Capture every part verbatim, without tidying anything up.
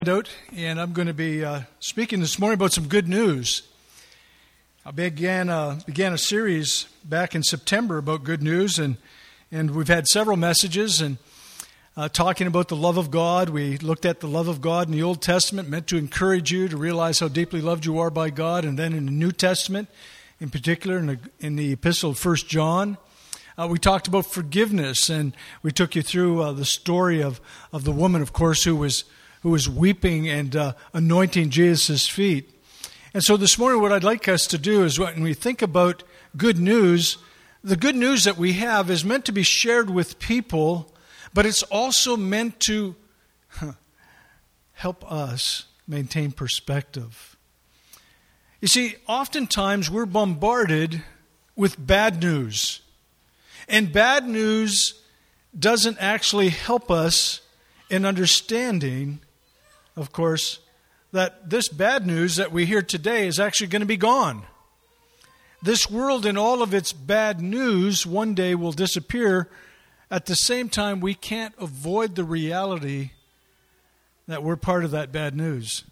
Out, and I'm going to be uh, speaking this morning about some good news. I began uh, began a series back in September about good news, and and we've had several messages and uh, talking about the love of God. We looked at the love of God in the Old Testament, meant to encourage you to realize how deeply loved you are by God, and then in the New Testament, in particular in the, in the Epistle of First John. Uh, we talked about forgiveness, and we took you through uh, the story of, of the woman, of course, who was who was weeping and uh, anointing Jesus' feet. And so this morning what I'd like us to do is when we think about good news, the good news that we have is meant to be shared with people, but it's also meant to huh, help us maintain perspective. You see, oftentimes we're bombarded with bad news. And bad news doesn't actually help us in understanding, of course, that this bad news that we hear today is actually going to be gone. This world and all of its bad news one day will disappear. At the same time, we can't avoid the reality that we're part of that bad news.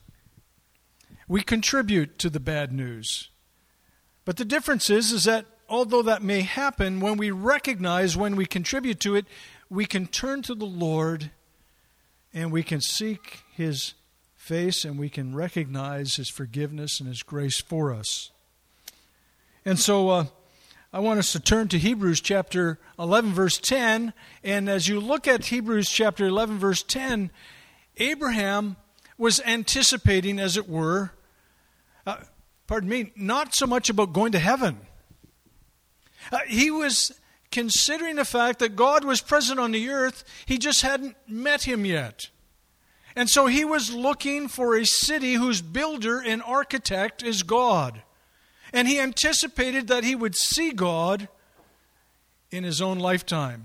We contribute to the bad news. But the difference is, is that although that may happen, when we recognize, when we contribute to it, we can turn to the Lord and we can seek His face, and we can recognize His forgiveness and His grace for us. And so uh, I want us to turn to Hebrews chapter eleven, verse ten. And as you look at Hebrews chapter eleven, verse ten, Abraham was anticipating, as it were, uh, pardon me, not so much about going to heaven. Uh, he was considering the fact that God was present on the earth. He just hadn't met Him yet. And so he was looking for a city whose builder and architect is God. And he anticipated that he would see God in his own lifetime.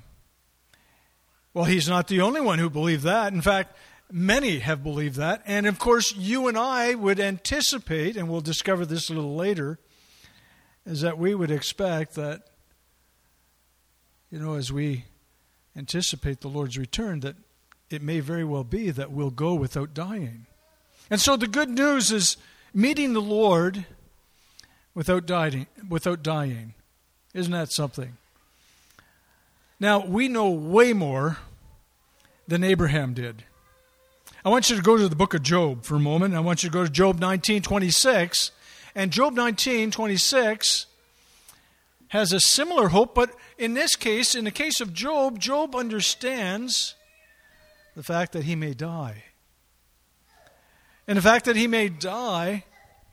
Well, he's not the only one who believed that. In fact, many have believed that. And of course, you and I would anticipate, and we'll discover this a little later, is that we would expect that, you know, as we anticipate the Lord's return, that it may very well be that we'll go without dying. And so the good news is meeting the Lord without dying. Without dying. Isn't that something? Now, we know way more than Abraham did. I want you to go to the book of Job for a moment. I want you to go to Job nineteen twenty-six. And Job nineteen twenty-six has a similar hope, but in this case, in the case of Job, Job understands the fact that he may die. And the fact that he may die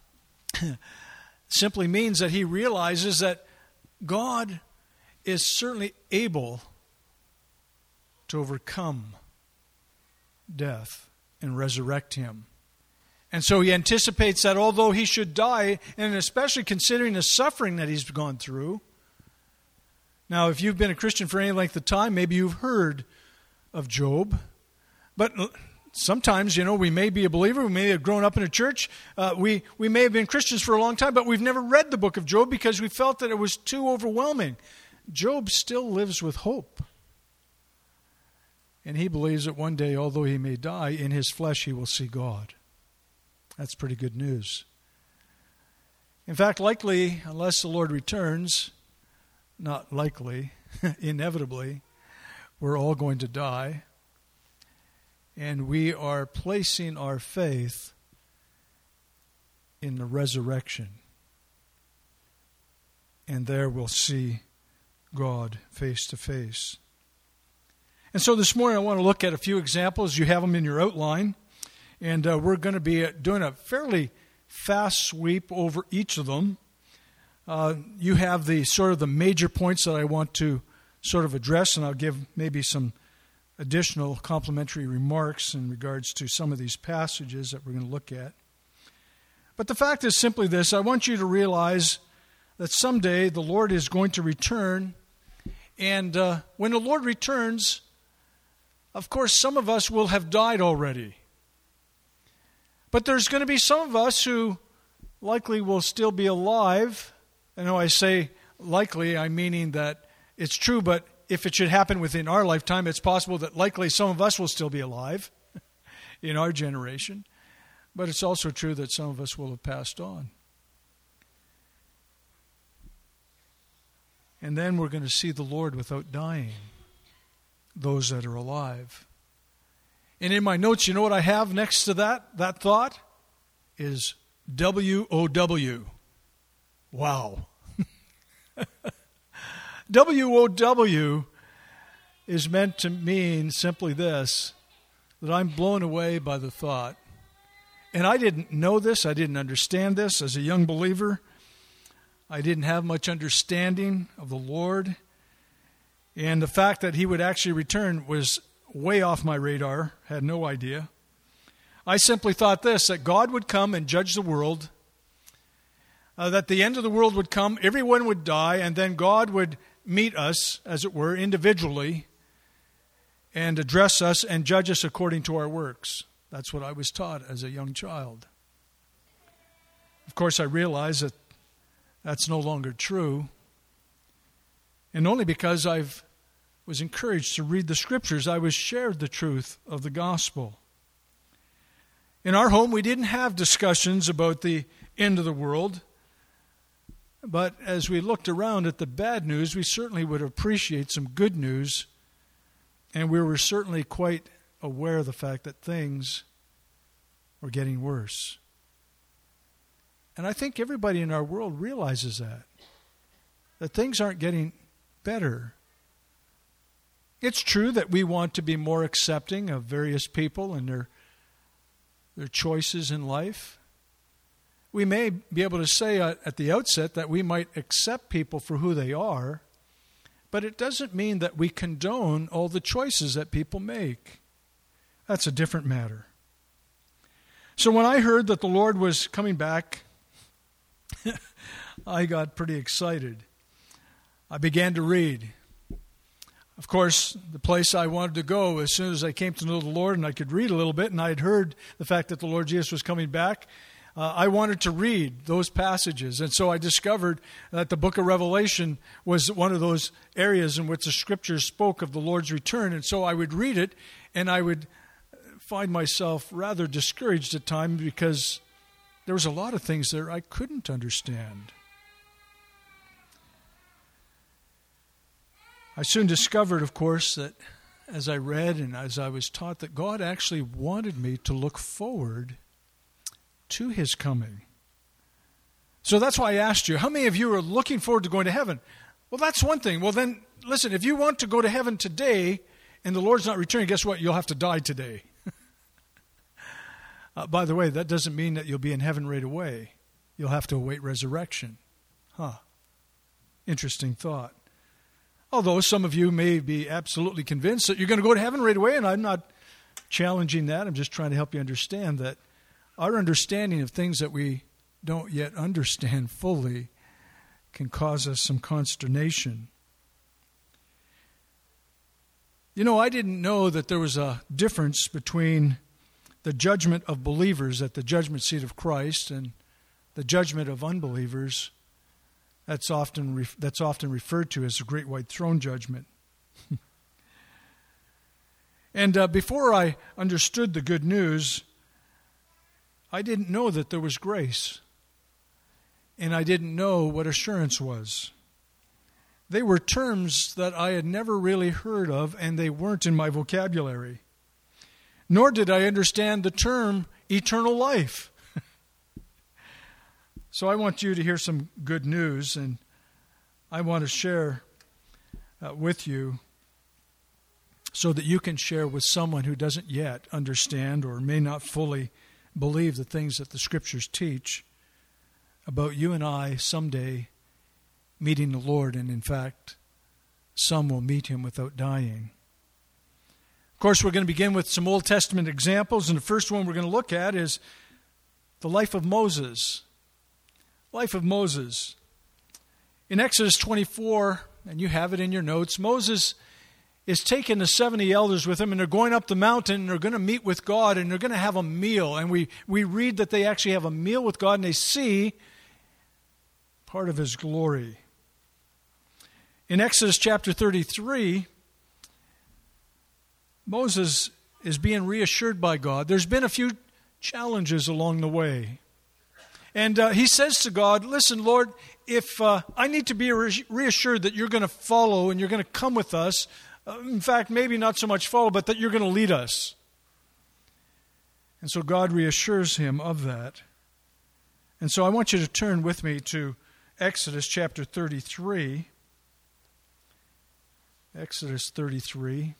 simply means that he realizes that God is certainly able to overcome death and resurrect him. And so he anticipates that although he should die, and especially considering the suffering that he's gone through. Now, if you've been a Christian for any length of time, maybe you've heard of Job. But sometimes, you know, we may be a believer, we may have grown up in a church, uh, we, we may have been Christians for a long time, but we've never read the book of Job because we felt that it was too overwhelming. Job still lives with hope. And he believes that one day, although he may die, in his flesh he will see God. That's pretty good news. In fact, likely, unless the Lord returns, not likely, inevitably, we're all going to die. And we are placing our faith in the resurrection. And there we'll see God face to face. And so this morning I want to look at a few examples. You have them in your outline. And uh, we're going to be doing a fairly fast sweep over each of them. Uh, you have the sort of the major points that I want to sort of address, and I'll give maybe some additional complimentary remarks in regards to some of these passages that we're going to look at. But the fact is simply this: I want you to realize that someday the Lord is going to return, and uh, when the Lord returns, of course, some of us will have died already. But there's going to be some of us who likely will still be alive. I know I say likely, I'm meaning that it's true, but if it should happen within our lifetime, it's possible that likely some of us will still be alive. in our generation. But it's also true that some of us will have passed on. And then we're going to see the Lord without dying, those that are alive. And in my notes, you know what I have next to that, that thought? Is W O W. Wow. W O W is meant to mean simply this, that I'm blown away by the thought. And I didn't know this, I didn't understand this as a young believer. I didn't have much understanding of the Lord. And the fact that he would actually return was way off my radar. Had no idea. I simply thought this, that God would come and judge the world, uh, that the end of the world would come, everyone would die, and then God would meet us, as it were, individually, and address us and judge us according to our works. That's what I was taught as a young child. Of course, I realize that that's no longer true, and only because I was encouraged to read the Scriptures, I was shared the truth of the gospel. In our home, we didn't have discussions about the end of the world, but as we looked around at the bad news, we certainly would appreciate some good news, and we were certainly quite aware of the fact that things were getting worse. And I think everybody in our world realizes that, that things aren't getting better. It's true that we want to be more accepting of various people and their, their choices in life. We may be able to say at the outset that we might accept people for who they are, but it doesn't mean that we condone all the choices that people make. That's a different matter. So when I heard that the Lord was coming back, I got pretty excited. I began to read. Of course, the place I wanted to go as soon as I came to know the Lord and I could read a little bit, and I had heard the fact that the Lord Jesus was coming back, uh, I wanted to read those passages. And so I discovered that the book of Revelation was one of those areas in which the Scriptures spoke of the Lord's return. And so I would read it, and I would find myself rather discouraged at times because there was a lot of things there I couldn't understand. I soon discovered, of course, that as I read and as I was taught, that God actually wanted me to look forward to His coming. So that's why I asked you, how many of you are looking forward to going to heaven? Well, that's one thing. Well, then, listen, if you want to go to heaven today and the Lord's not returning, guess what? You'll have to die today. Uh, by the way, that doesn't mean that you'll be in heaven right away. You'll have to await resurrection. Huh. Interesting thought. Although some of you may be absolutely convinced that you're going to go to heaven right away, and I'm not challenging that. I'm just trying to help you understand that our understanding of things that we don't yet understand fully can cause us some consternation. You know, I didn't know that there was a difference between the judgment of believers at the judgment seat of Christ and the judgment of unbelievers. That's often re- that's often referred to as the Great White Throne Judgment. And uh, before I understood the good news, I didn't know that there was grace. And I didn't know what assurance was. They were terms that I had never really heard of, and they weren't in my vocabulary. Nor did I understand the term eternal life. So I want you to hear some good news, and I want to share uh, with you so that you can share with someone who doesn't yet understand or may not fully believe the things that the Scriptures teach about you and I someday meeting the Lord, and in fact, some will meet Him without dying. Of course, we're going to begin with some Old Testament examples, and the first one we're going to look at is the life of Moses. Life of Moses. In Exodus twenty-four, and you have it in your notes, Moses is taking the seventy elders with him, and they're going up the mountain, and they're going to meet with God, and they're going to have a meal. And we, we read that they actually have a meal with God, and they see part of His glory. In Exodus chapter thirty-three, Moses is being reassured by God. There's been a few challenges along the way. And uh, he says to God, listen, Lord, if uh, I need to be reassured that you're going to follow and you're going to come with us, uh, in fact, maybe not so much follow, but that you're going to lead us. And so God reassures him of that. And so I want you to turn with me to Exodus chapter thirty-three. Exodus thirty-three.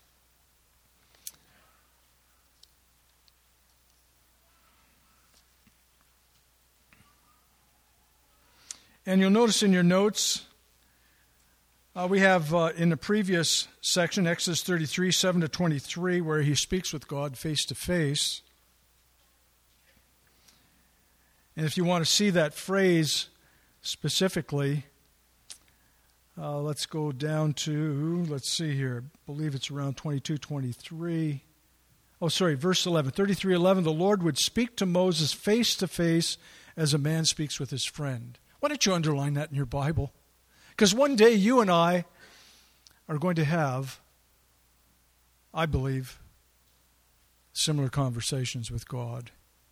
And you'll notice in your notes, uh, we have uh, in the previous section, Exodus thirty-three, seven to twenty-three, where he speaks with God face to face. And if you want to see that phrase specifically, uh, let's go down to, let's see here, I believe it's around twenty-two, twenty-three. Oh, sorry, verse eleven. thirty-three eleven, the Lord would speak to Moses face to face as a man speaks with his friend. Why don't you underline that in your Bible? Because one day you and I are going to have, I believe, similar conversations with God.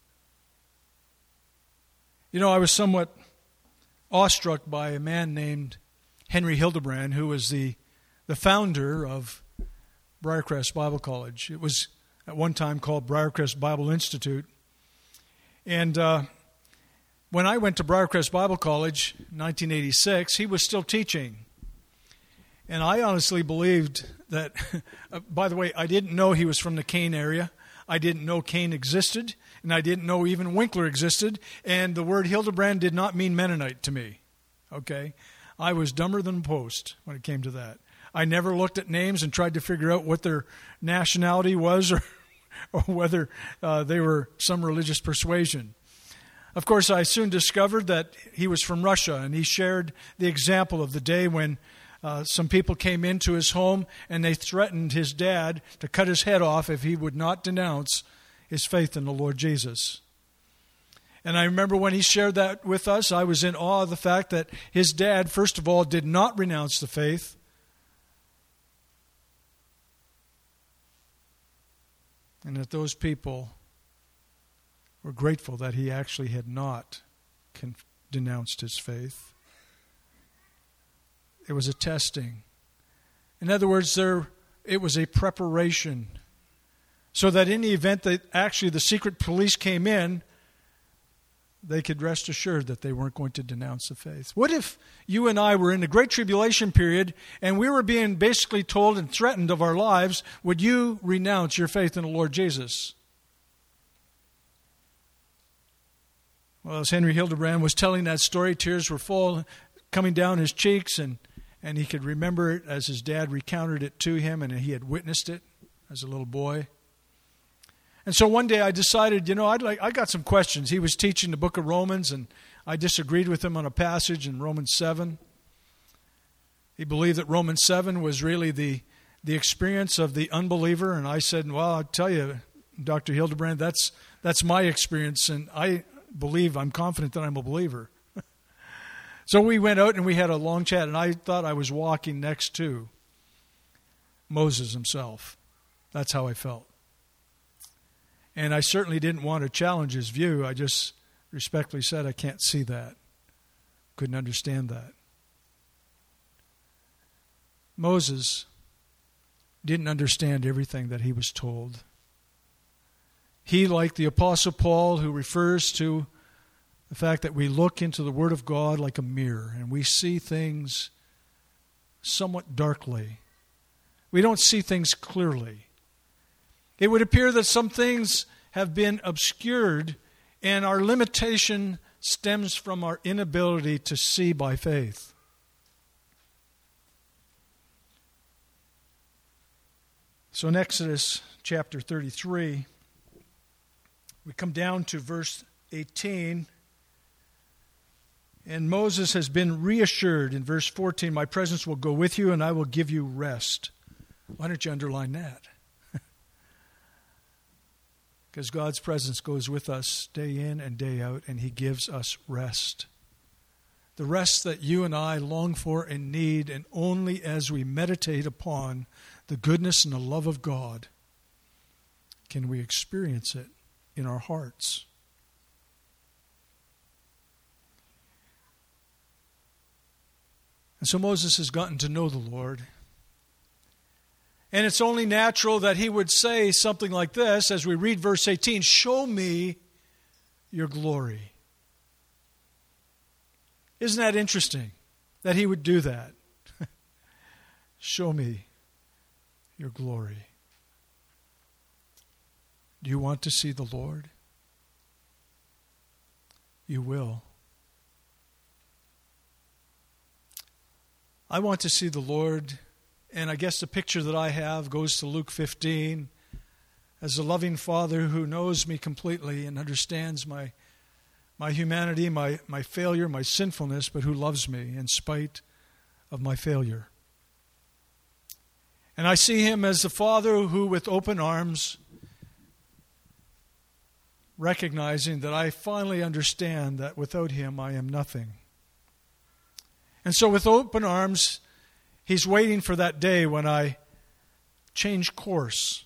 You know, I was somewhat awestruck by a man named Henry Hildebrand, who was the, the founder of Briarcrest Bible College. It was at one time called Briarcrest Bible Institute. And uh, when I went to Briarcrest Bible College in nineteen eighty-six, he was still teaching. And I honestly believed that, uh, by the way, I didn't know he was from the Kane area. I didn't know Kane existed, and I didn't know even Winkler existed, and the word Hildebrand did not mean Mennonite to me, okay? I was dumber than a post when it came to that. I never looked at names and tried to figure out what their nationality was or, or whether uh, they were some religious persuasion. Of course, I soon discovered that he was from Russia, and he shared the example of the day when Uh, some people came into his home and they threatened his dad to cut his head off if he would not denounce his faith in the Lord Jesus. And I remember when he shared that with us, I was in awe of the fact that his dad, first of all, did not renounce the faith. And that those people were grateful that he actually had not con- denounced his faith. It was a testing. In other words, there it was a preparation. So that in the event that actually the secret police came in, they could rest assured that they weren't going to denounce the faith. What if you and I were in the Great Tribulation period and we were being basically told and threatened of our lives, would you renounce your faith in the Lord Jesus? Well, as Henry Hildebrand was telling that story, tears were falling, coming down his cheeks, and And he could remember it as his dad recounted it to him, and he had witnessed it as a little boy. And so one day I decided, you know, I'd like, I got some questions. He was teaching the book of Romans, and I disagreed with him on a passage in Romans seven. He believed that Romans seven was really the, the experience of the unbeliever, and I said, well, I'll tell you, Doctor Hildebrand, that's, that's my experience, and I believe, I'm confident that I'm a believer. So we went out and we had a long chat, and I thought I was walking next to Moses himself. That's how I felt. And I certainly didn't want to challenge his view. I just respectfully said, I can't see that. Couldn't understand that. Moses didn't understand everything that he was told. He, like the Apostle Paul, who refers to the fact that we look into the Word of God like a mirror and we see things somewhat darkly. We don't see things clearly. It would appear that some things have been obscured, and our limitation stems from our inability to see by faith. So in Exodus chapter thirty-three, we come down to verse eighteen. And Moses has been reassured in verse fourteen, my presence will go with you and I will give you rest. Why don't you underline that? Because God's presence goes with us day in and day out, and He gives us rest. The rest that you and I long for and need, and only as we meditate upon the goodness and the love of God can we experience it in our hearts. And so Moses has gotten to know the Lord. And it's only natural that he would say something like this as we read verse eighteen, "Show me your glory." Isn't that interesting that he would do that? Show me your glory. Do you want to see the Lord? You will. I want to see the Lord, and I guess the picture that I have goes to Luke fifteen, as a loving Father who knows me completely and understands my my humanity, my, my failure, my sinfulness, but who loves me in spite of my failure. And I see him as the Father who, with open arms, recognizing that I finally understand that without him I am nothing. And so with open arms, he's waiting for that day when I change course,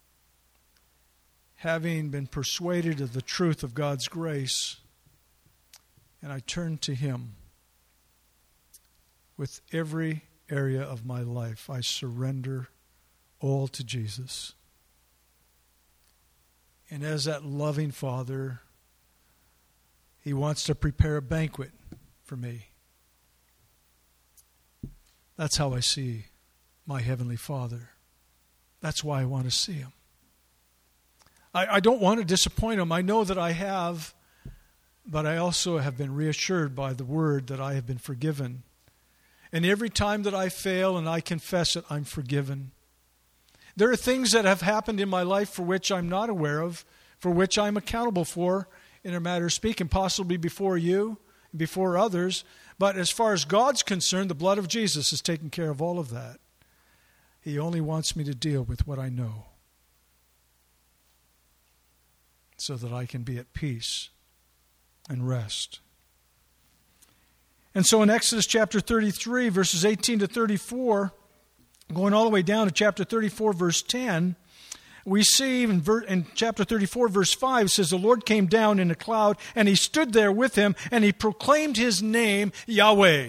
having been persuaded of the truth of God's grace, and I turn to him with every area of my life. I surrender all to Jesus. And as that loving Father, he wants to prepare a banquet for me. That's how I see my Heavenly Father. That's why I want to see him. I, I don't want to disappoint him. I know that I have, but I also have been reassured by the word that I have been forgiven. And every time that I fail and I confess it, I'm forgiven. There are things that have happened in my life for which I'm not aware of, for which I'm accountable for, in a matter of speaking, possibly before you, before others. But as far as God's concerned, the blood of Jesus has taken care of all of that. He only wants me to deal with what I know so that I can be at peace and rest. And so in Exodus chapter thirty-three, verses eighteen to thirty-four, going all the way down to chapter thirty-four, verse ten, we see in, ver- in chapter thirty-four, verse five, it says, "The Lord came down in a cloud, and he stood there with him, and he proclaimed his name, Yahweh.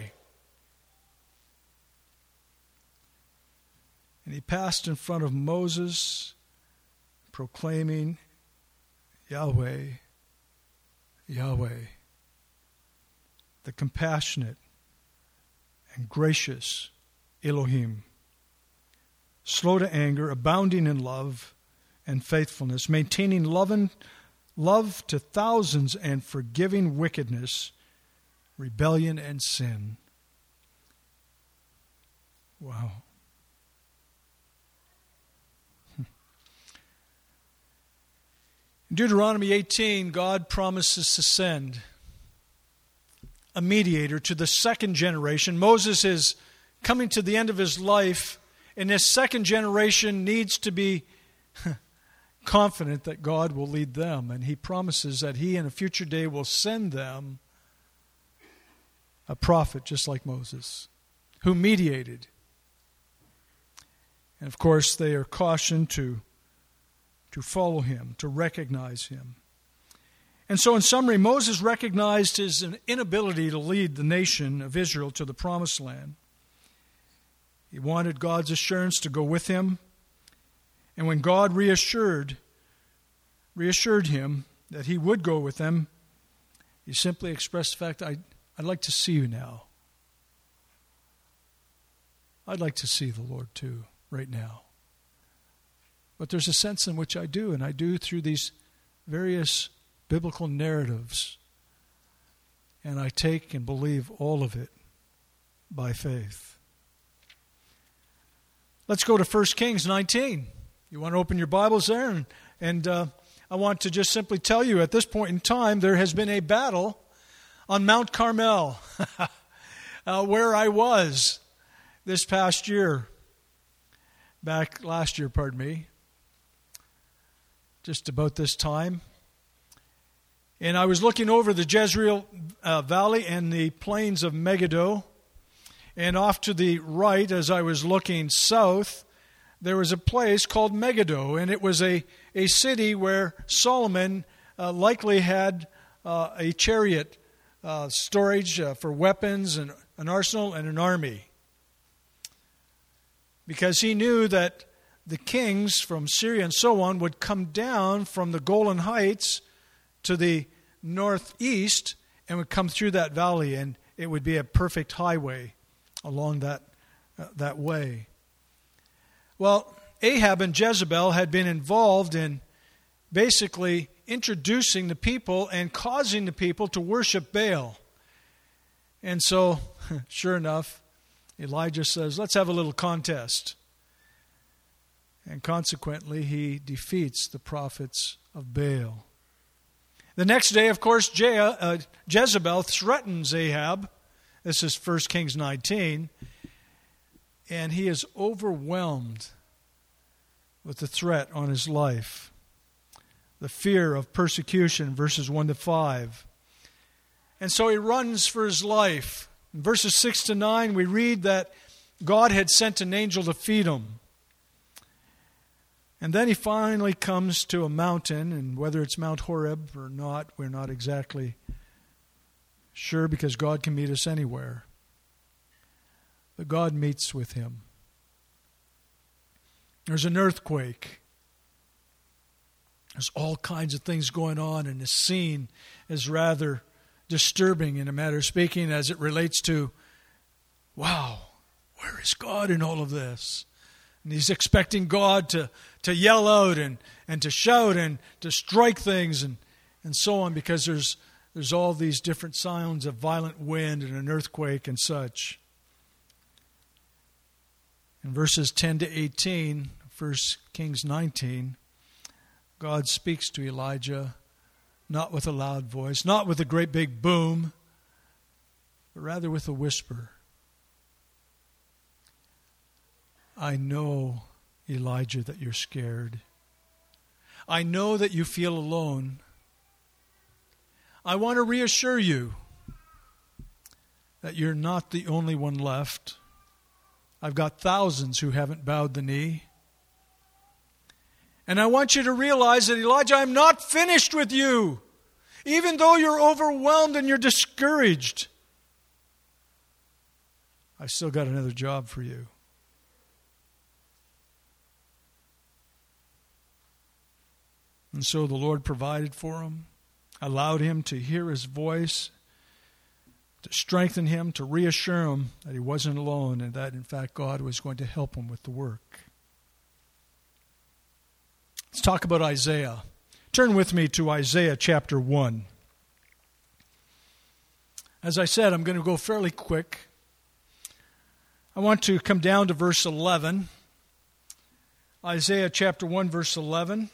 And he passed in front of Moses, proclaiming, Yahweh, Yahweh, the compassionate and gracious Elohim, slow to anger, abounding in love and faithfulness, maintaining love and love to thousands, and forgiving wickedness, rebellion, and sin." Wow. In Deuteronomy eighteen, God promises to send a mediator to the second generation. Moses is coming to the end of his life, and this second generation needs to be confident that God will lead them. And he promises that he in a future day will send them a prophet just like Moses, who mediated. And of course, they are cautioned to, to follow him, to recognize him. And so in summary, Moses recognized his inability to lead the nation of Israel to the promised land. He wanted God's assurance to go with him. And when God reassured, reassured him that he would go with them, he simply expressed the fact, I, I'd like to see you now. I'd like to see the Lord too, right now. But there's a sense in which I do, and I do through these various biblical narratives. And I take and believe all of it by faith. Let's go to First Kings nineteen. You want to open your Bibles there? And, and uh, I want to just simply tell you, at this point in time, there has been a battle on Mount Carmel, uh, where I was this past year. Back last year, pardon me. Just about this time. And I was looking over the Jezreel uh, Valley and the plains of Megiddo. And off to the right, as I was looking south, there was a place called Megiddo. And it was a, a city where Solomon uh, likely had uh, a chariot uh, storage uh, for weapons and an arsenal and an army. Because he knew that the kings from Syria and so on would come down from the Golan Heights to the northeast and would come through that valley, and it would be a perfect highway along that uh, that way. Well, Ahab and Jezebel had been involved in basically introducing the people and causing the people to worship Baal. And so, sure enough, Elijah says, let's have a little contest. And consequently, he defeats the prophets of Baal. The next day, of course, Je- uh, Jezebel threatens Ahab. This is First Kings nineteen. And he is overwhelmed with the threat on his life. The fear of persecution, verses one to five. And so he runs for his life. In verses six to nine, we read that God had sent an angel to feed him. And then he finally comes to a mountain, and whether it's Mount Horeb or not, we're not exactly sure, because God can meet us anywhere. But God meets with him. There's an earthquake. There's all kinds of things going on, and the scene is rather disturbing, in a matter of speaking, as it relates to, wow, where is God in all of this? And he's expecting God to, to yell out and, and to shout and to strike things and, and so on, because there's there's all these different sounds of violent wind and an earthquake and such. In verses ten to eighteen, First Kings nineteen, God speaks to Elijah, not with a loud voice, not with a great big boom, but rather with a whisper. I know, Elijah, that you're scared. I know that you feel alone. I want to reassure you that you're not the only one left. I've got thousands who haven't bowed the knee. And I want you to realize that, Elijah, I'm not finished with you. Even though you're overwhelmed and you're discouraged, I've still got another job for you. And so the Lord provided for him, allowed him to hear his voice, to strengthen him, to reassure him that he wasn't alone and that, in fact, God was going to help him with the work. Let's talk about Isaiah. Turn with me to Isaiah chapter one. As I said, I'm going to go fairly quick. I want to come down to verse eleven. Isaiah chapter one, verse eleven.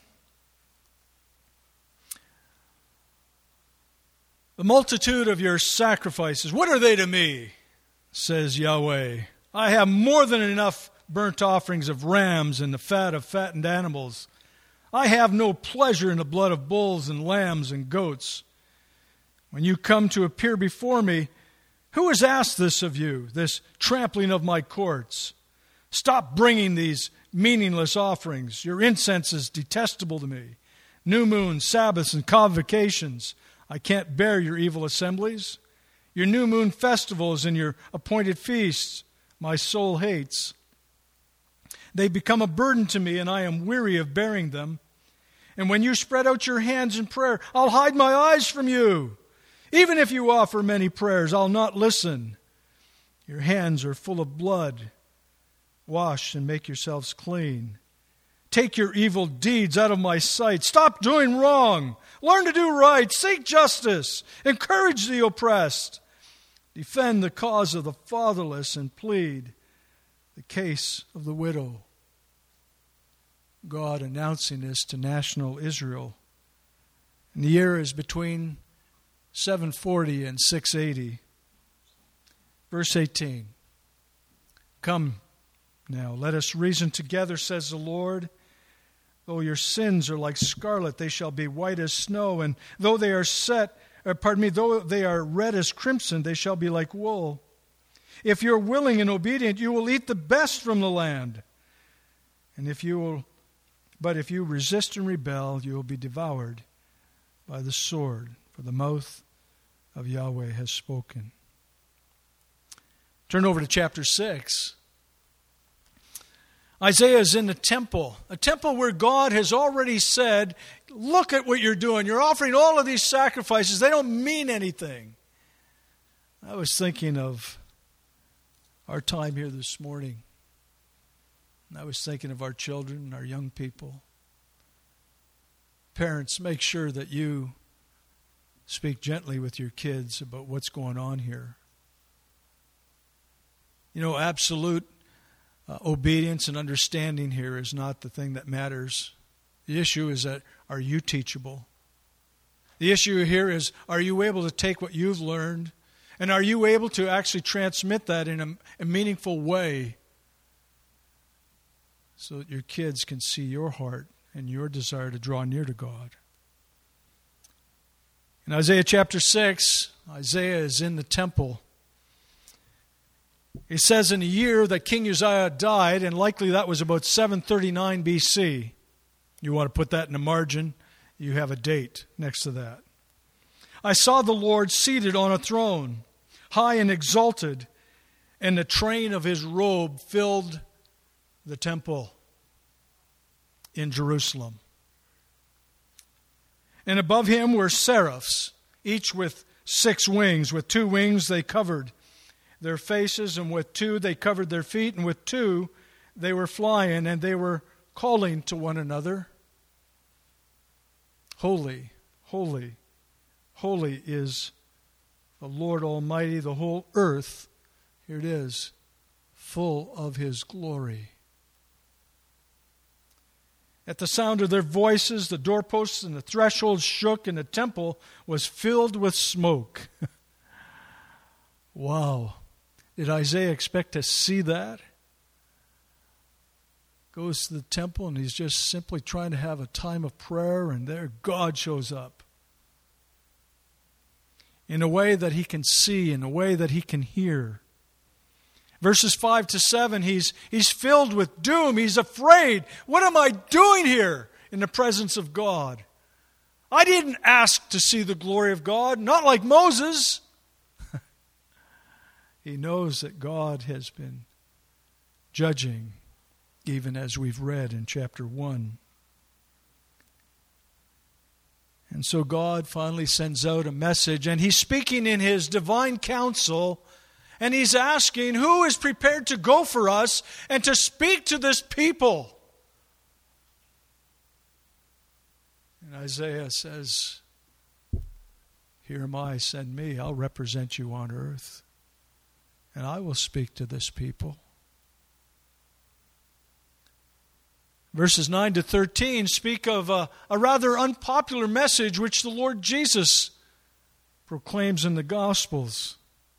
The multitude of your sacrifices, what are they to me? Says Yahweh. I have more than enough burnt offerings of rams and the fat of fattened animals. I have no pleasure in the blood of bulls and lambs and goats. When you come to appear before me, who has asked this of you, this trampling of my courts? Stop bringing these meaningless offerings. Your incense is detestable to me. New moons, Sabbaths, and convocations. I can't bear your evil assemblies. Your new moon festivals and your appointed feasts, my soul hates. They become a burden to me, and I am weary of bearing them. And when you spread out your hands in prayer, I'll hide my eyes from you. Even if you offer many prayers, I'll not listen. Your hands are full of blood. Wash and make yourselves clean. Take your evil deeds out of my sight. Stop doing wrong. Learn to do right. Seek justice. Encourage the oppressed. Defend the cause of the fatherless and plead the case of the widow. God announcing this to national Israel. And the year is between seven forty and six eighty. Verse eighteen. Come now, let us reason together, says the Lord. Though your sins are like scarlet, they shall be white as snow. And though they are set, or pardon me, though they are red as crimson, they shall be like wool. If you're willing and obedient, you will eat the best from the land. And if you will But if you resist and rebel, you will be devoured by the sword, for the mouth of Yahweh has spoken. Turn over to chapter six. Isaiah is in the temple, a temple where God has already said, look at what you're doing. You're offering all of these sacrifices. They don't mean anything. I was thinking of our time here this morning. I was thinking of our children, our young people. Parents, make sure that you speak gently with your kids about what's going on here. You know, absolute uh, obedience and understanding here is not the thing that matters. The issue is that, are you teachable? The issue here is, are you able to take what you've learned, and are you able to actually transmit that in a, a meaningful way so that your kids can see your heart and your desire to draw near to God? In Isaiah chapter six, Isaiah is in the temple. It says in the year that King Uzziah died, and likely that was about seven thirty-nine B C. You want to put that in the margin, you have a date next to that. I saw the Lord seated on a throne, high and exalted, and the train of his robe filled the temple in Jerusalem. And above him were seraphs, each with six wings. With two wings they covered their faces, and with two they covered their feet, and with two they were flying, and they were calling to one another, Holy, holy, holy is the Lord Almighty. The whole earth, here it is, full of his glory. At the sound of their voices, the doorposts and the thresholds shook, and the temple was filled with smoke. Wow. Did Isaiah expect to see that? Goes to the temple, and he's just simply trying to have a time of prayer, and there God shows up. In a way that he can see, in a way that he can hear. Verses five to seven, he's, he's filled with doom. He's afraid. What am I doing here in the presence of God? I didn't ask to see the glory of God, not like Moses. He knows that God has been judging, even as we've read in chapter one. And so God finally sends out a message, and he's speaking in his divine counsel, and he's asking, who is prepared to go for us and to speak to this people? And Isaiah says, here am I, send me. I'll represent you on earth, and I will speak to this people. Verses nine to thirteen speak of a, a rather unpopular message which the Lord Jesus proclaims in the Gospels.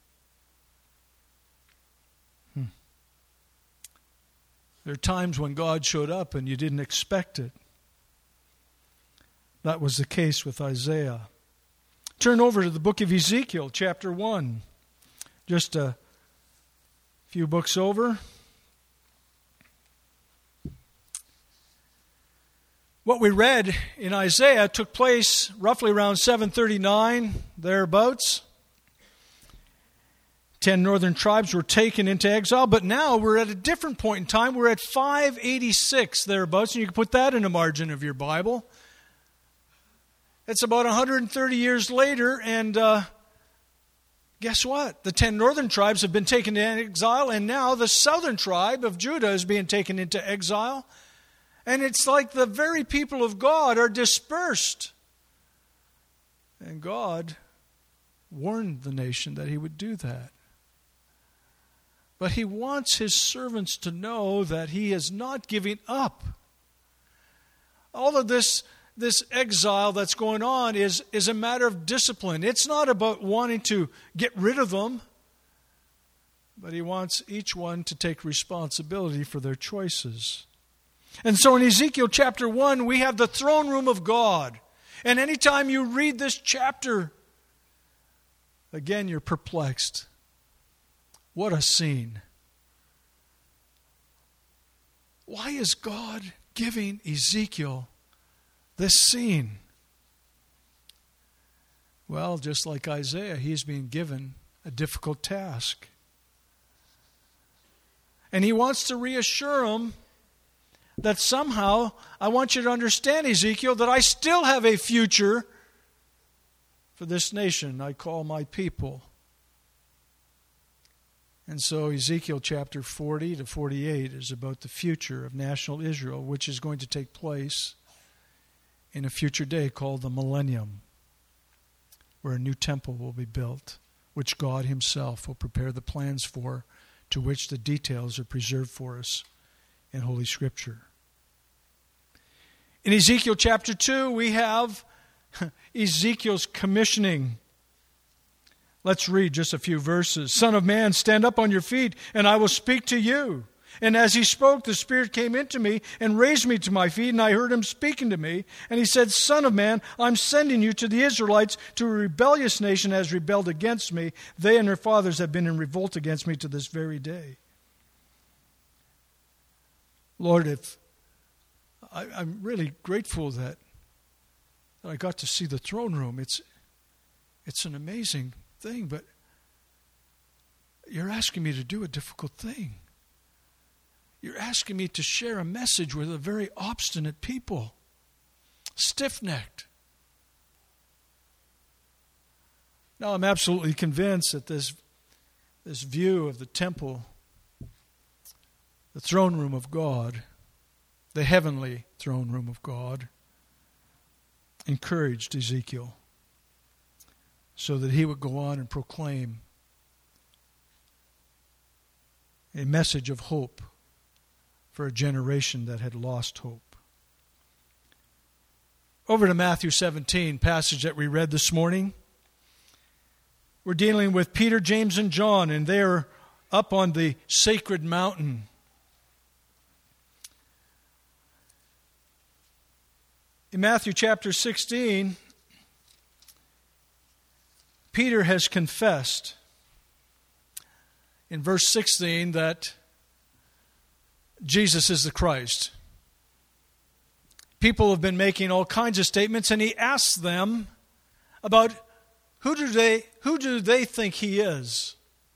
Hmm. There are times when God showed up and you didn't expect it. That was the case with Isaiah. Turn over to the book of Ezekiel, chapter one. Just a few books over. What we read in Isaiah took place roughly around seven thirty-nine, thereabouts. Ten northern tribes were taken into exile, but now we're at a different point in time. We're at five eighty-six, thereabouts, and you can put that in the margin of your Bible. It's about one hundred thirty years later, and uh, guess what? The ten northern tribes have been taken into exile, and now the southern tribe of Judah is being taken into exile. And it's like the very people of God are dispersed. And God warned the nation that he would do that. But he wants his servants to know that he is not giving up. All of this, this exile that's going on is, is a matter of discipline. It's not about wanting to get rid of them. But he wants each one to take responsibility for their choices. And so in Ezekiel chapter one, we have the throne room of God. And anytime you read this chapter, again, you're perplexed. What a scene. Why is God giving Ezekiel this scene. Well, just like Isaiah, he's being given a difficult task. And he wants to reassure him that somehow, I want you to understand, Ezekiel, that I still have a future for this nation I call my people. And so Ezekiel chapter forty to forty-eight is about the future of national Israel, which is going to take place in a future day called the millennium, where a new temple will be built, which God himself will prepare the plans for, to which the details are preserved for us in Holy Scripture. In Ezekiel chapter two, we have Ezekiel's commissioning. Let's read just a few verses. Son of man, stand up on your feet, and I will speak to you. And as he spoke, the Spirit came into me and raised me to my feet, and I heard him speaking to me. And he said, Son of man, I'm sending you to the Israelites, to a rebellious nation has rebelled against me. They and their fathers have been in revolt against me to this very day. Lord, if I, I'm really grateful that, that I got to see the throne room. It's, it's an amazing thing, but you're asking me to do a difficult thing. You're asking me to share a message with a very obstinate people, stiff-necked. Now, I'm absolutely convinced that this, this view of the temple, the throne room of God, the heavenly throne room of God, encouraged Ezekiel so that he would go on and proclaim a message of hope for a generation that had lost hope. Over to Matthew seventeen, passage that we read this morning. We're dealing with Peter, James, and John, and they're up on the sacred mountain. In Matthew chapter sixteen, Peter has confessed in verse sixteen that Jesus is the Christ. People have been making all kinds of statements, and he asks them about who do they who do they think he is.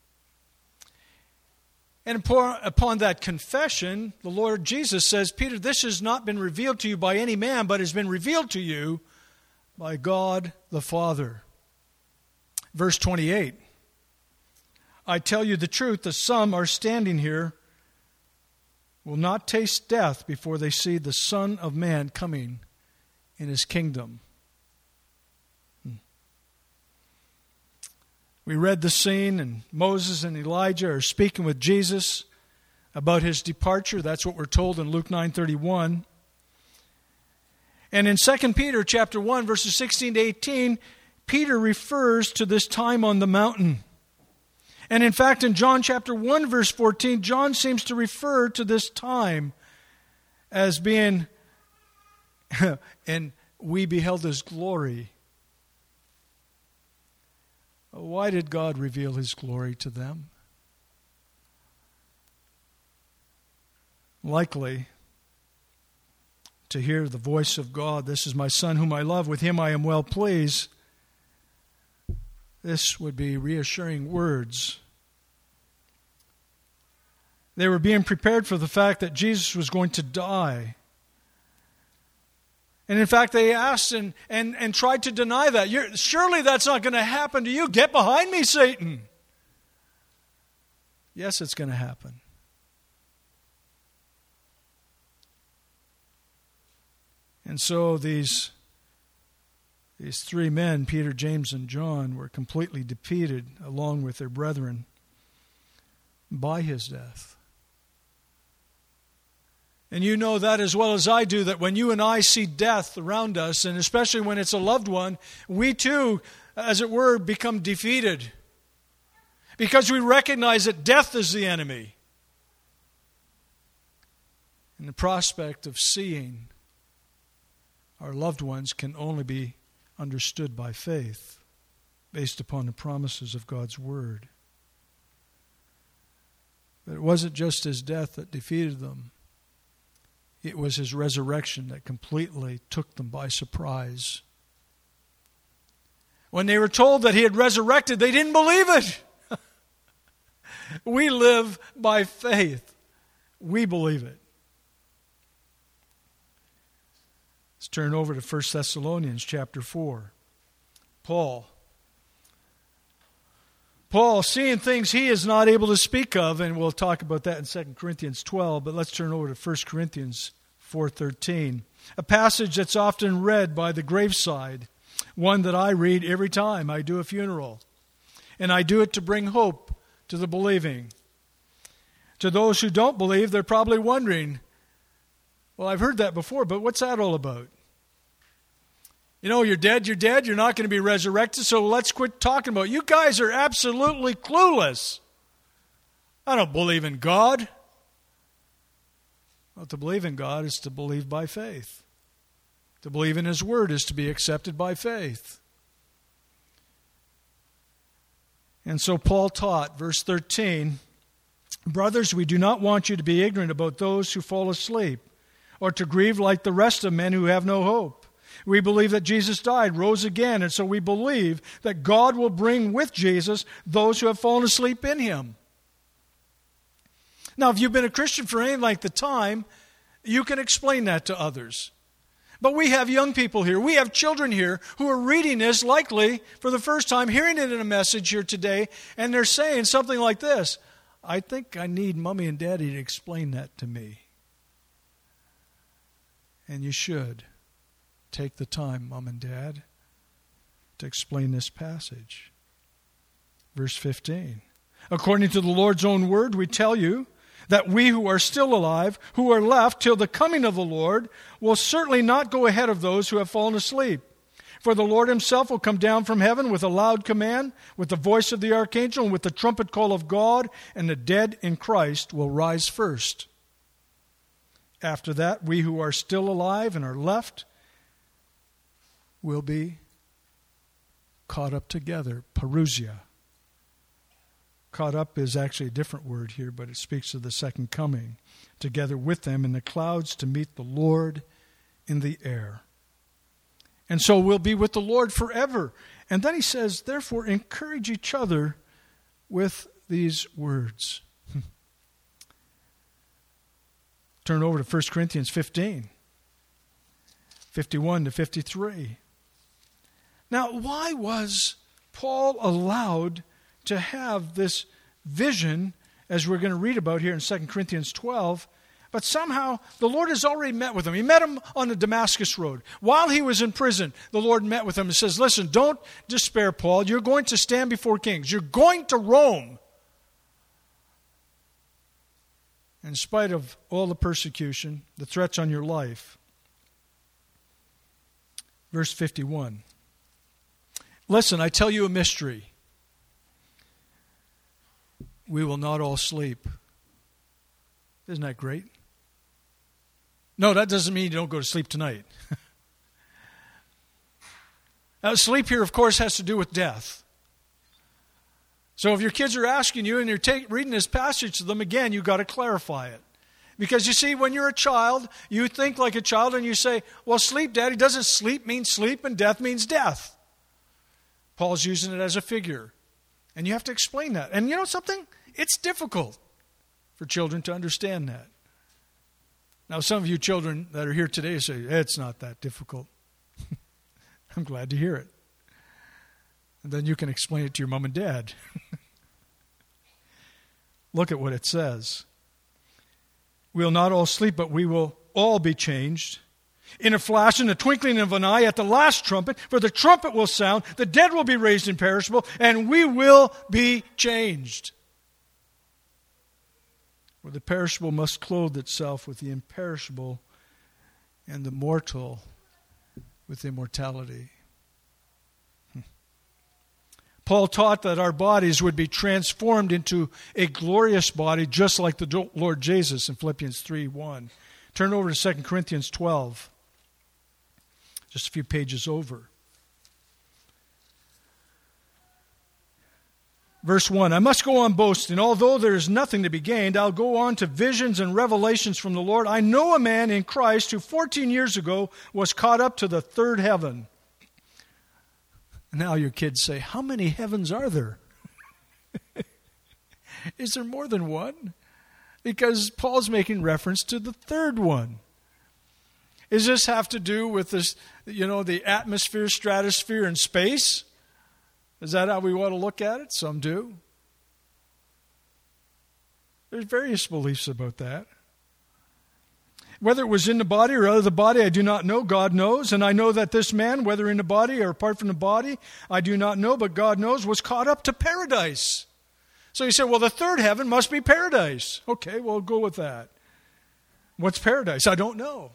And upon that confession, the Lord Jesus says, Peter, this has not been revealed to you by any man, but has been revealed to you by God the Father. Verse twenty-eight, I tell you the truth, that some are standing here will not taste death before they see the Son of Man coming in his kingdom. Hmm. We read the scene, and Moses and Elijah are speaking with Jesus about his departure. That's what we're told in Luke nine thirty-one. And in Second Peter chapter one, verses sixteen to eighteen, Peter refers to this time on the mountain. And in fact, in John chapter one, verse fourteen, John seems to refer to this time as being, and we beheld his glory. Why did God reveal his glory to them? Likely to hear the voice of God, this is my Son whom I love, with him I am well pleased. This would be reassuring words. They were being prepared for the fact that Jesus was going to die. And in fact, they asked and, and, and tried to deny that. You're, surely that's not going to happen to you. Get behind me, Satan. Yes, it's going to happen. And so these These three men, Peter, James, and John, were completely defeated along with their brethren by his death. And you know that as well as I do, that when you and I see death around us, and especially when it's a loved one, we too, as it were, become defeated. Because we recognize that death is the enemy. And the prospect of seeing our loved ones can only be understood by faith, based upon the promises of God's Word. But it wasn't just his death that defeated them. It was his resurrection that completely took them by surprise. When they were told that he had resurrected, they didn't believe it. We live by faith. We believe it. Let's turn over to First Thessalonians chapter four. Paul. Paul, seeing things he is not able to speak of, and we'll talk about that in Second Corinthians twelve, but let's turn over to First Corinthians four thirteen, a passage that's often read by the graveside, one that I read every time I do a funeral. And I do it to bring hope to the believing. To those who don't believe, they're probably wondering, well, I've heard that before, but what's that all about? You know, you're dead, you're dead, you're not going to be resurrected, so let's quit talking about it. You guys are absolutely clueless. I don't believe in God. Well, to believe in God is to believe by faith. To believe in His Word is to be accepted by faith. And so Paul taught, verse thirteen, brothers, we do not want you to be ignorant about those who fall asleep, or to grieve like the rest of men who have no hope. We believe that Jesus died, rose again, and so we believe that God will bring with Jesus those who have fallen asleep in Him. Now, if you've been a Christian for any length of time, you can explain that to others. But we have young people here, we have children here who are reading this likely for the first time, hearing it in a message here today, and they're saying something like this: I think I need Mommy and Daddy to explain that to me. And you should. Take the time, Mom and Dad, to explain this passage. Verse fifteen. According to the Lord's own word, we tell you that we who are still alive, who are left till the coming of the Lord, will certainly not go ahead of those who have fallen asleep. For the Lord Himself will come down from heaven with a loud command, with the voice of the archangel, and with the trumpet call of God, and the dead in Christ will rise first. After that, we who are still alive and are left will be caught up together. Parousia. Caught up is actually a different word here, but it speaks of the second coming. Together with them in the clouds to meet the Lord in the air. And so we'll be with the Lord forever. And then he says, therefore, encourage each other with these words. Turn over to First Corinthians fifteen, fifty-one to fifty-three. Now, why was Paul allowed to have this vision, as we're going to read about here in Second Corinthians twelve, but somehow the Lord has already met with him. He met him on the Damascus Road. While he was in prison, the Lord met with him and says, listen, don't despair, Paul. You're going to stand before kings. You're going to Rome. In spite of all the persecution, the threats on your life. Verse fifty-one. Listen, I tell you a mystery. We will not all sleep. Isn't that great? No, that doesn't mean you don't go to sleep tonight. Now, sleep here, of course, has to do with death. So if your kids are asking you and you're take, reading this passage to them, again, you've got to clarify it. Because you see, when you're a child, you think like a child and you say, well, sleep, Daddy. Doesn't sleep mean sleep and death means death? Paul's using it as a figure. And you have to explain that. And you know something? It's difficult for children to understand that. Now, some of you children that are here today say, it's not that difficult. I'm glad to hear it. And then you can explain it to your mom and dad. Look at what it says. We'll not all sleep, but we will all be changed. In a flash, in the twinkling of an eye, at the last trumpet, for the trumpet will sound, the dead will be raised imperishable, and we will be changed. For the perishable must clothe itself with the imperishable, and the mortal with immortality. Paul taught that our bodies would be transformed into a glorious body, just like the Lord Jesus in Philippians three one. Turn over to Second Corinthians twelve. Just a few pages over. Verse one, I must go on boasting. Although there is nothing to be gained, I'll go on to visions and revelations from the Lord. I know a man in Christ who fourteen years ago was caught up to the third heaven. Now your kids say, how many heavens are there? Is there more than one? Because Paul's making reference to the third one. Does this have to do with this, you know, the atmosphere, stratosphere, and space? Is that how we want to look at it? Some do. There's various beliefs about that. Whether it was in the body or out of the body, I do not know. God knows. And I know that this man, whether in the body or apart from the body, I do not know, but God knows, was caught up to paradise. So you say, well, the third heaven must be paradise. Okay, well, go with that. What's paradise? I don't know.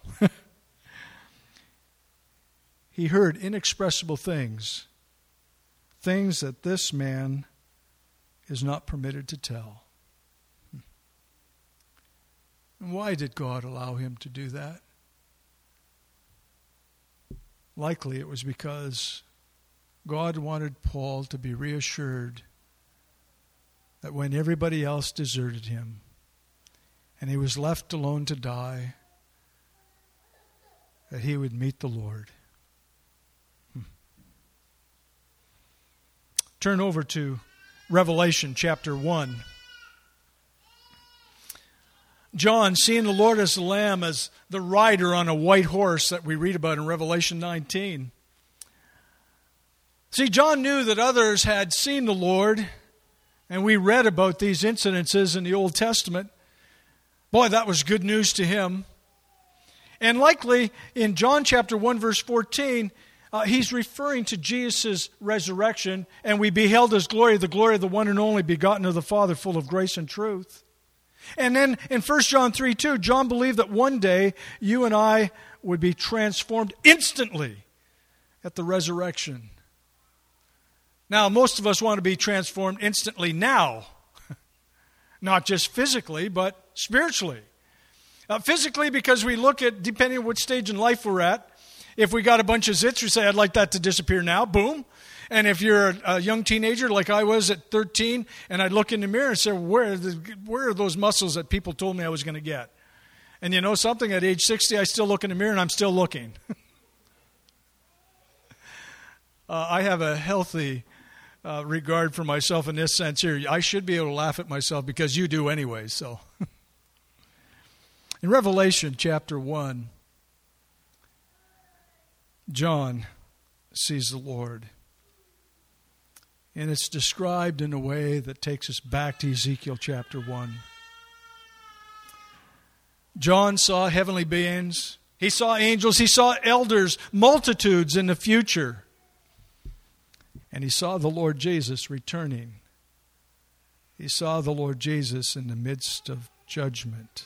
He heard inexpressible things. Things that this man is not permitted to tell. And why did God allow him to do that? Likely it was because God wanted Paul to be reassured that when everybody else deserted him and he was left alone to die, that he would meet the Lord. Turn over to Revelation chapter one. John, seeing the Lord as the Lamb, as the rider on a white horse that we read about in Revelation nineteen. See, John knew that others had seen the Lord, and we read about these incidences in the Old Testament. Boy, that was good news to him. And likely in John chapter one, verse fourteen, Uh, he's referring to Jesus' resurrection, and we beheld his glory, the glory of the one and only begotten of the Father, full of grace and truth. And then in First John three two, John believed that one day you and I would be transformed instantly at the resurrection. Now, most of us want to be transformed instantly now. Not just physically, but spiritually. Uh, physically, because we look at, depending on what stage in life we're at, if we got a bunch of zits, we say, I'd like that to disappear now. Boom. And if you're a, a young teenager like I was at thirteen, and I'd look in the mirror and say, where are, the, where are those muscles that people told me I was going to get? And you know something? At age sixty, I still look in the mirror and I'm still looking. uh, I have a healthy uh, regard for myself in this sense here. I should be able to laugh at myself because you do anyway. So, in Revelation chapter one, John sees the Lord. And it's described in a way that takes us back to Ezekiel chapter one. John saw heavenly beings. He saw angels. He saw elders, multitudes in the future. And he saw the Lord Jesus returning. He saw the Lord Jesus in the midst of judgment.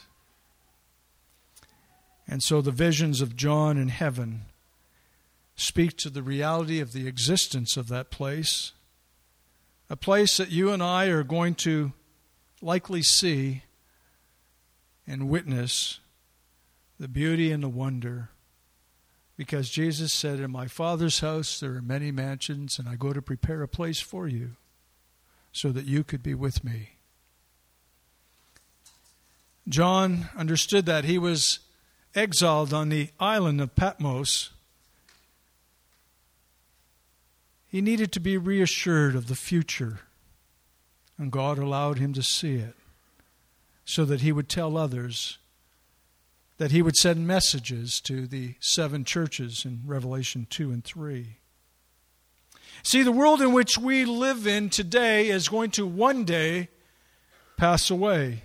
And so the visions of John in heaven speak to the reality of the existence of that place, a place that you and I are going to likely see and witness the beauty and the wonder, because Jesus said, in my Father's house there are many mansions, and I go to prepare a place for you so that you could be with me. John understood that. He was exiled on the island of Patmos. He needed to be reassured of the future, and God allowed him to see it so that he would tell others, that he would send messages to the seven churches in Revelation two and three. See, the world in which we live in today is going to one day pass away.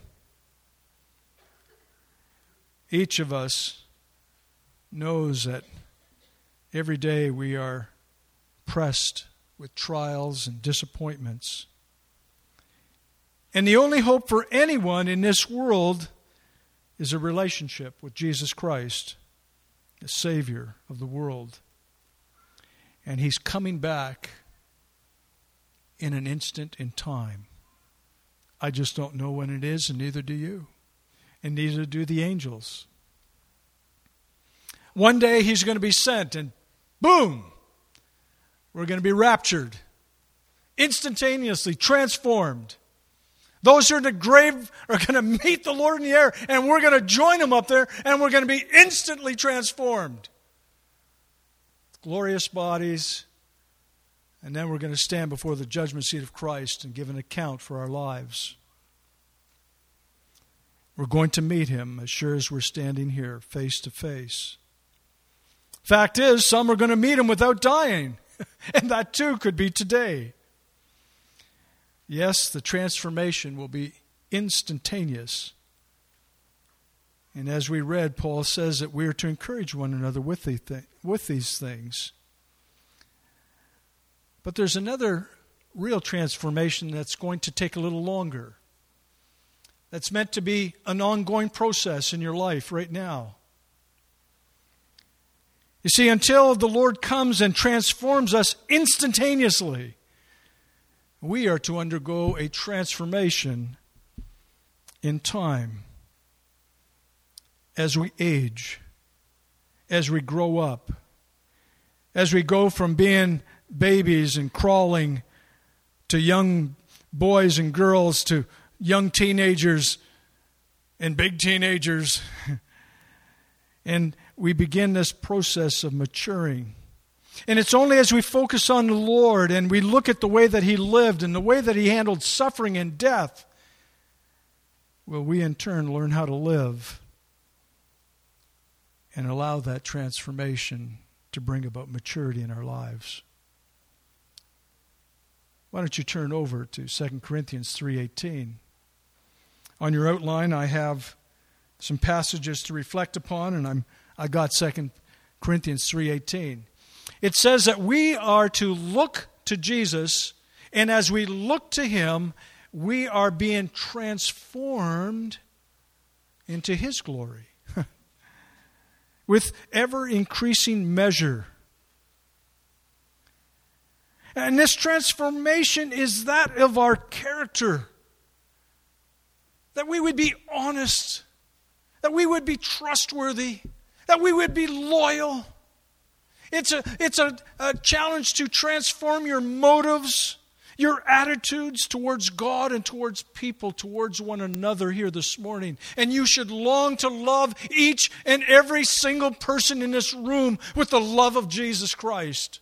Each of us knows that every day we are pressed with trials and disappointments. And the only hope for anyone in this world is a relationship with Jesus Christ, the Savior of the world. And He's coming back in an instant in time. I just don't know when it is, and neither do you. And neither do the angels. One day He's going to be sent, and boom! We're going to be raptured instantaneously transformed. Those who are in the grave are going to meet the Lord in the air, and we're going to join Him up there, and we're going to be instantly transformed. Glorious bodies, and then we're going to stand before the judgment seat of Christ and give an account for our lives. We're going to meet Him as sure as we're standing here face to face. Fact is, some are going to meet Him without dying, and that too could be today. Yes, the transformation will be instantaneous. And as we read, Paul says that we are to encourage one another with, the th- with these things. But there's another real transformation that's going to take a little longer. That's meant to be an ongoing process in your life right now. You see, until the Lord comes and transforms us instantaneously, we are to undergo a transformation in time as we age, as we grow up, as we go from being babies and crawling to young boys and girls to young teenagers and big teenagers. And we begin this process of maturing. And it's only as we focus on the Lord and we look at the way that He lived and the way that He handled suffering and death, will we in turn learn how to live and allow that transformation to bring about maturity in our lives. Why don't you turn over to Second Corinthians three eighteen. On your outline, I have some passages to reflect upon, and I'm I got Second Corinthians three eighteen. It says that we are to look to Jesus, and as we look to Him, we are being transformed into His glory with ever-increasing measure. And this transformation is that of our character. That we would be honest, that we would be trustworthy, that we would be loyal. It's a, it's a, a challenge to transform your motives, your attitudes towards God and towards people, towards one another here this morning. And you should long to love each and every single person in this room with the love of Jesus Christ.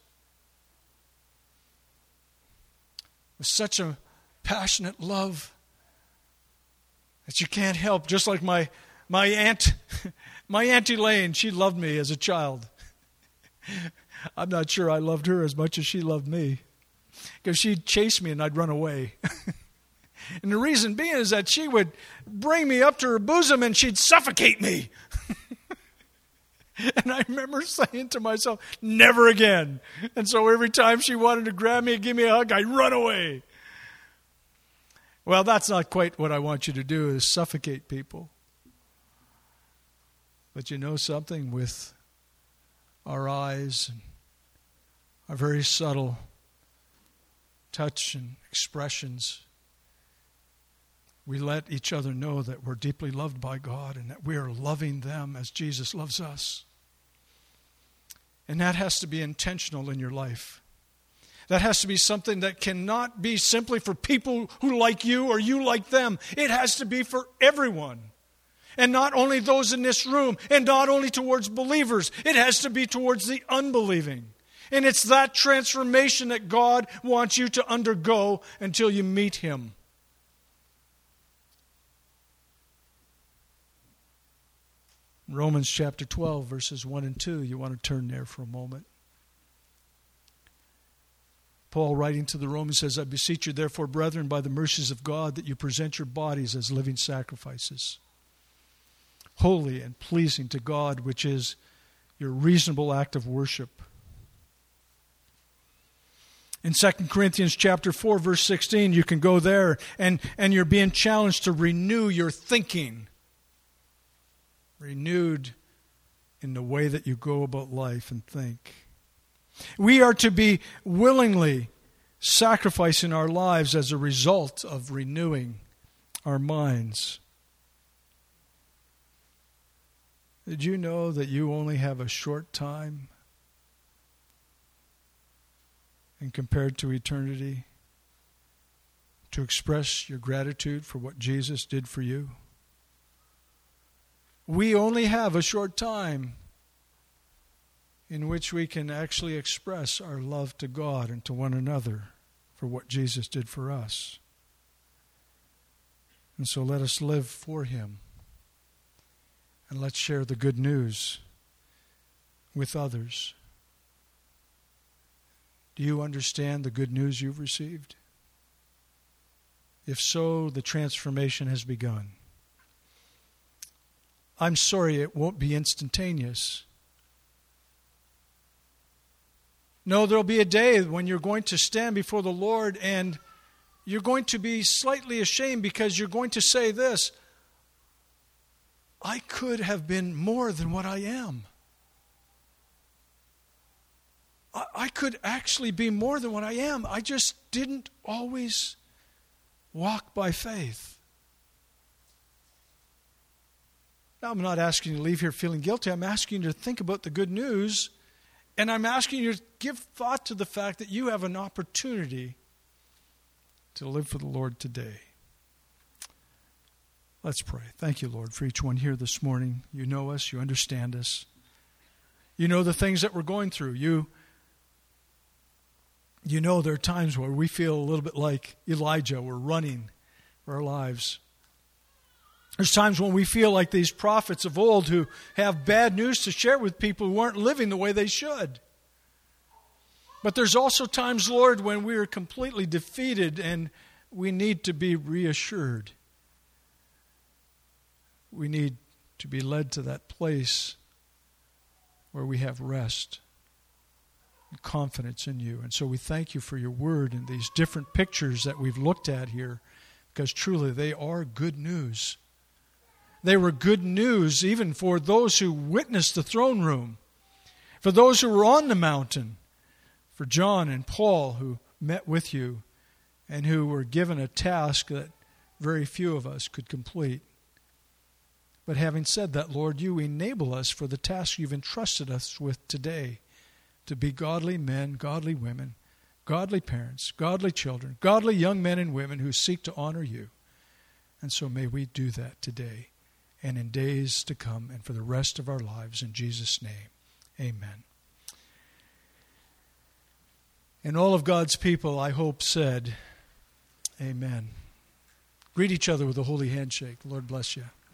With such a passionate love that you can't help, just like my my aunt, my Aunt Elaine, she loved me as a child. I'm not sure I loved her as much as she loved me, because she'd chase me and I'd run away. And the reason being is that she would bring me up to her bosom and she'd suffocate me. And I remember saying to myself, never again. And so every time she wanted to grab me and give me a hug, I'd run away. Well, that's not quite what I want you to do, is suffocate people. But you know something? With our eyes and our very subtle touch and expressions, we let each other know that we're deeply loved by God and that we are loving them as Jesus loves us. And that has to be intentional in your life. That has to be something that cannot be simply for people who like you or you like them. It has to be for everyone. And not only those in this room, and not only towards believers. It has to be towards the unbelieving. And it's that transformation that God wants you to undergo until you meet Him. Romans chapter twelve, verses one and two. You want to turn there for a moment. Paul, writing to the Romans, says, I beseech you, therefore, brethren, by the mercies of God, that you present your bodies as living sacrifices, holy and pleasing to God, which is your reasonable act of worship. In Second Corinthians chapter four, verse sixteen, you can go there, and, and you're being challenged to renew your thinking. Renewed in the way that you go about life and think. We are to be willingly sacrificing our lives as a result of renewing our minds. Did you know that you only have a short time? And compared to eternity, to express your gratitude for what Jesus did for you? We only have a short time in which we can actually express our love to God and to one another for what Jesus did for us. And so let us live for Him. And let's share the good news with others. Do you understand the good news you've received? If so, the transformation has begun. I'm sorry it won't be instantaneous. No, there'll be a day when you're going to stand before the Lord and you're going to be slightly ashamed because you're going to say this: I could have been more than what I am. I, I could actually be more than what I am. I just didn't always walk by faith. Now, I'm not asking you to leave here feeling guilty. I'm asking you to think about the good news. And I'm asking you to give thought to the fact that you have an opportunity to live for the Lord today. Let's pray. Thank you, Lord, for each one here this morning. You know us. You understand us. You know the things that we're going through. You, you know there are times where we feel a little bit like Elijah. We're running for our lives. There's times when we feel like these prophets of old who have bad news to share with people who aren't living the way they should. But there's also times, Lord, when we are completely defeated and we need to be reassured. We need to be led to that place where we have rest and confidence in you. And so we thank you for your word and these different pictures that we've looked at here, because truly they are good news. They were good news even for those who witnessed the throne room, for those who were on the mountain, for John and Paul who met with you and who were given a task that very few of us could complete. But having said that, Lord, you enable us for the task you've entrusted us with today, to be godly men, godly women, godly parents, godly children, godly young men and women who seek to honor you. And so may we do that today and in days to come and for the rest of our lives. In Jesus' name, amen. And all of God's people, I hope, said, amen. Greet each other with a holy handshake. Lord bless you.